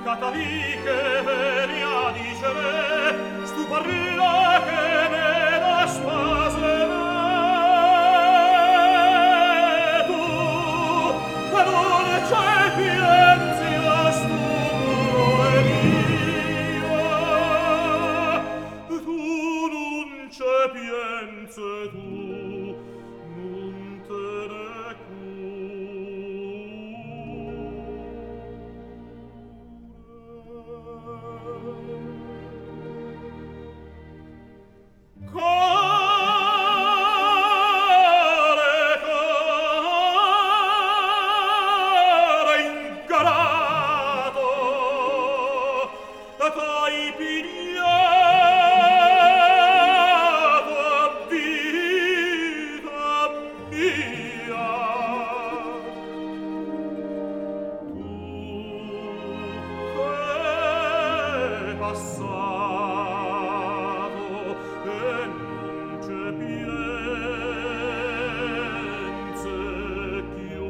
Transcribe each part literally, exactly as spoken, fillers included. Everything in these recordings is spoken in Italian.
Cataliche venia dicere, stu parla che me la spasena. Tu, che non c'è pienzia stu muoria. Tu non c'è pienze tu, non te ne Care, care ingarato, t'hai pigliato a vita mia. Tu che passato e non c'è pienze più.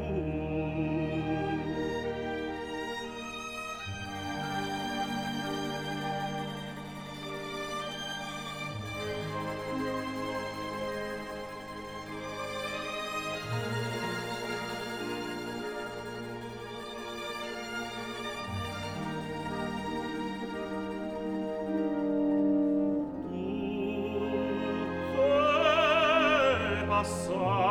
Tu che passato